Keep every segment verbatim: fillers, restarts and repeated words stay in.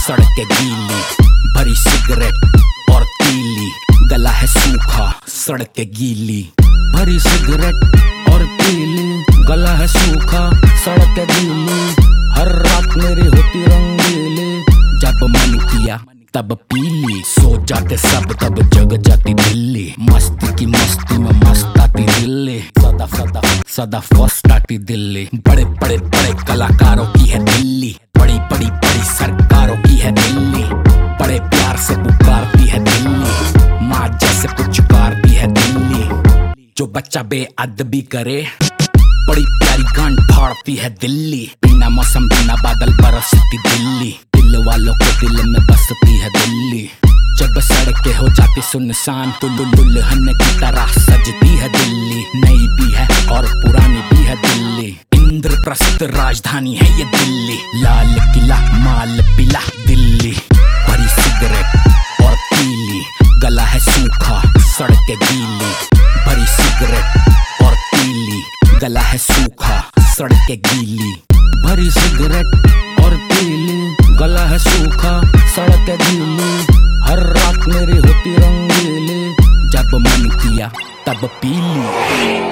सड़कें गीली, भरी सिगरेट और तीली, गला है सूखा सड़कें गीली, भरी सिगरेट और तीली, गला है सूखा सड़कें गीली, हर रात मेरी होती रंगीली, जब मन किया तब पीली, सो जाते सब तब जग जाती दिल्ली, मस्ती की मस्ती में मस्त आती दिल्ली, सदा सदा सदा फर्स्ट आती दिल्ली, बड़े बड़े बड़े कलाकारों की है दिल्ली, बड़ी बड़ी बड़ी सरकारों की है दिल्ली, बड़े प्यार से पुकारती है दिल्ली, माँ जैसे पुचकारती है दिल्ली, जो बच्चा बेअदबी करे बड़ी प्यारी गांड फाड़ती है दिल्ली, बिना मौसम बिना बादल बरसती दिल्ली, दिल वालों के दिल में बसती है दिल्ली, जब सड़कें हो जाती सुनसान तो दुल्हन की तरह सजती है दिल्ली, नई भी है और पुरानी भी है दिल्ली, इंद्रप्रस्थ राजधानी है ये दिल्ली, लाल किला माल पिला दिल्ली, भरी सिगरेट और तीली, गला है सूखा सड़कें गीली, भरी सिगरेट और तीली, गला है सूखा सड़कें गीली, भरी सिगरेट और तीली, गला है सूखा सड़कें गीली, हर रात मेरी होती रंगीली, जब मन किया तब पीली,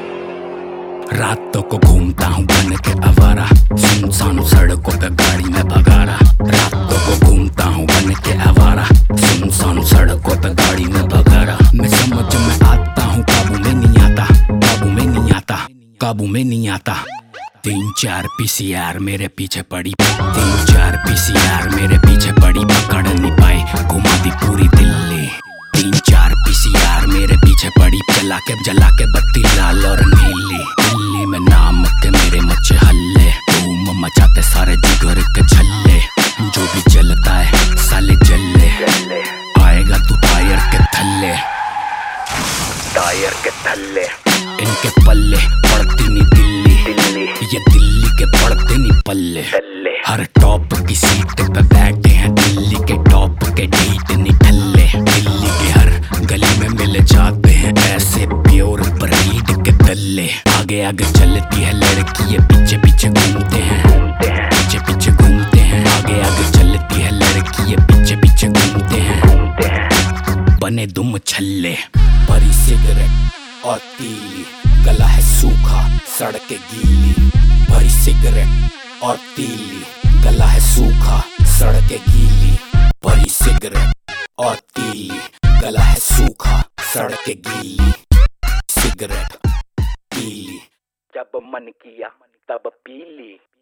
रातों को घूमता हूँ बन के आवारा, सुनसान सड़कों पे गाड़ी में भगारा, रातों को घूमता हूँ बन के आवारा, सुनसान सड़कों पे गाड़ी में भगारा, मैं समझ में आता हूँ काबू में नहीं आता, काबू में नहीं आता, काबू में नहीं आता, तीन चार पीसीआर मेरे पीछे पड़ी, तीन चार पीसीआर मेरे पीछे पड़ी, पकड़ नहीं पाई घुमा दी पूरी दिल्ली, तीन चार पीसीआर मेरे पीछे पड़ी, जला के जला के बत्ती लाल और नीली, दिल्ली में नाम के मेरे मचे हल्ले, धूम मचाते सारे जिगर के छल्ले, जो भी जलता है साले जल्ले, आएगा तू टायर के थल्ले, टायर के थल्ले, इनके पल्ले पड़ती नहीं दिल्ली, ये दिल्ली के पड़ते नहीं पल्ले, हर टॉप की सीट पे बैठे हैं दिल्ली के टॉप के ढीठ नहीं ठल्ले, दिल्ली के हर गली में मिल जाते हैं ऐसे प्योर ब्रीड के दल्ले, आगे आगे चलती है लड़की ये पीछे पीछे घूमते हैं, पीछे पीछे घूमते हैं, आगे आगे चलती है लड़की ये पीछे पीछे घूमते हैं, बने दुम छल्ले, भरी सिगरेट और तीली, गला है सूखा सड़कें गीली, भरी सिगरेट और तीली, गला है सूखा सड़कें गीली, भरी सिगरेट और तीली, गला है सूखा सड़कें गीली, सिगरेट तीली, जब मन किया तब पीली।